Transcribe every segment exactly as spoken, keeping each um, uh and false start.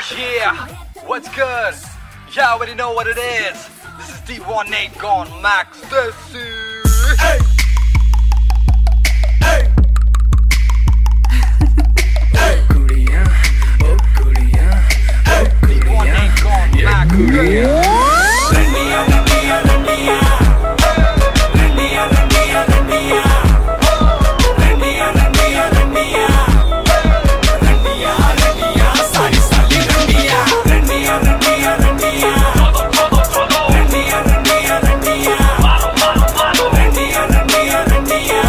Yeah, what's good? Yeah, I already know what it is. This is D one eight gone Max. This is... Hey! Hey! Hey! Kudiya, oh Kudiya, oh Kudiya, D one eight gone Max. Kudiya. Randiya, randiya, randiya. Randiya, randiya, randiya. Randiya, randiya, randiya. Randiya, randiya, sari sari randiya. Randiya, randiya, randiya. Randiya, randiya, randiya. Randiya, randiya, randiya.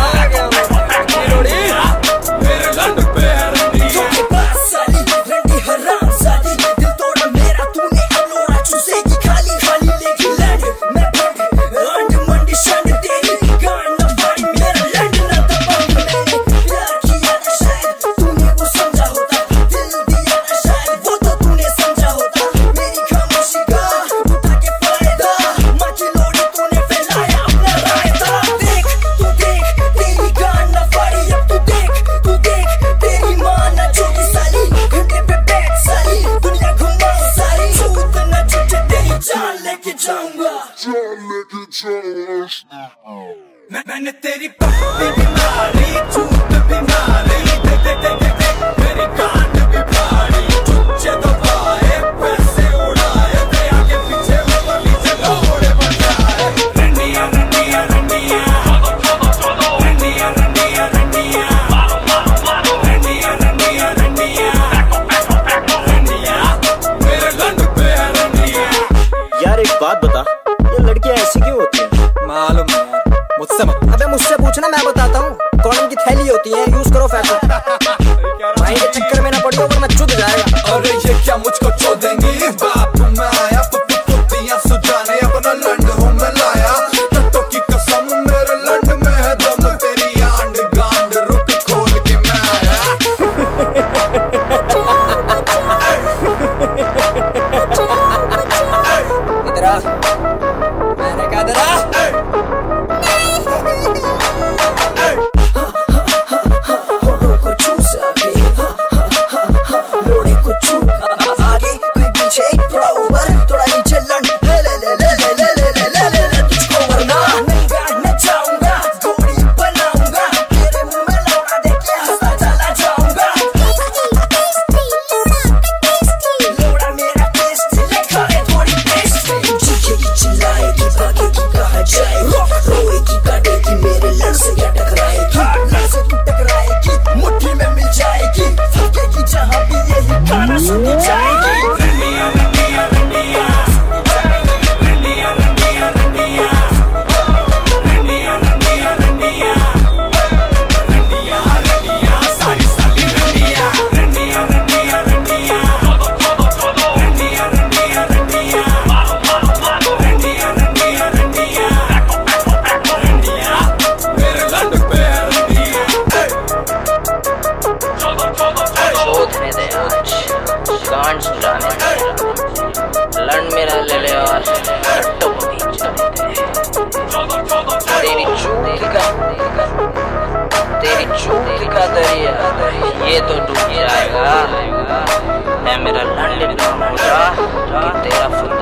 मेरे लंड पे है रंडिया। बस साली रंडी हराम साली दिल तोड़ा मेरा तूने अलोड़ा चूसेगी खाली खाली लेगी लंड मैं बंद अंड मंडी शंड तेरी गान न फाड़ी मेरा लंड न दबाऊं मैंने प्यार किया ना शायद तूने वो समझा होता दिल दिया ना शायद वो तो तूने समझा होता मेरी खामोशी का उठा के फायदा माँ की लोड़ी तूने फैलाया अपना रायता देख तू देख तेरी गान न फाड़ी अब तू देख तू देख तेरी माँ न छोटी साली घंटे पे बैठ साली दुनिया घुमाओ सारी छूट न छूटे तेरी जान लेके जाऊंगा जान लेके जाऊंगा। मैं मैंने तेरी पप्पी भी मारी छूट भी मारी दे दे दे दे दे मेरी गांड भी फाड़ी चुच्चे दबाए पैसे उड़ाए ते आगे पीछे ऊपर नीचे लोड़े बजाए रंडिया रंडिया रंडिया रंडिया रंडिया रंडिया रंडिया रंडिया रंडिया रंडिया मेरे लंड पे है रंडिया। यार एक बात बता, ये लड़कियां ऐसी क्यों होती हैं? मालूम है यार मुझसे मत। अबे मुझसे पूछना, मैं बताता हूँ। कॉटन की थैली होती है, यूज करो फैशन। भाई के चक्कर में ना पड़ो वरना चुद जाएगा। अरे ये क्या मुझको छोड़ेंगी बाप मैं आया पप्पी पुत्तियां सुझाने अपना लंड हूँ मैं लाया तत्तों की कसम मेरे लंड में है दम तेरी आंड गांड रुक खोल के मैं आया। इधर आ, मैंने कहा इधर आ। होठों को चूसा के लोड़े को छू आगे कोई पीछे बराबर थोड़ा नीचे लंड ले ले ले ले ले ले ले ले ले ले ले तुझको वरना नंगा नचाऊंगा गोरी बनाऊंगा तेरे मुंह में लौड़ा देके हंसता चला जाऊंगा लोड़ा मेरा टेस्ट लेखा है थोड़ी टेस्ट चीखेगी चिल्लाएगी भागेगी कहाँ जाए रोएगी काटेगी मेरे लड़ से क्या टकराएगी लड़ से तू टकराएगी मुट्ठी में मिल जाएगी फकेगी जहाँ भी यही गाना सुनी जाएगी रंडिया रंडिया रंडिया रंडिया रंडिया रंडिया रंडिया रंडिया रंडिया रंडिया रंडिया सारी सारी रंडिया रंडिया रंडिया रंडिया रंडिया रंडिया रंडिया रंडिया रंडिया रंडिया रंडिया मेरे लंड पे है रंडिया। शोधने दे आज गांड सुझाने दे लंड मेरा ले ले और कट्टों को बीच जाने दे तेरी चूक का तेरी चूक का दरिया ये तो डूब जाएगा है मेरा लंड इतना मोटा कि तेरा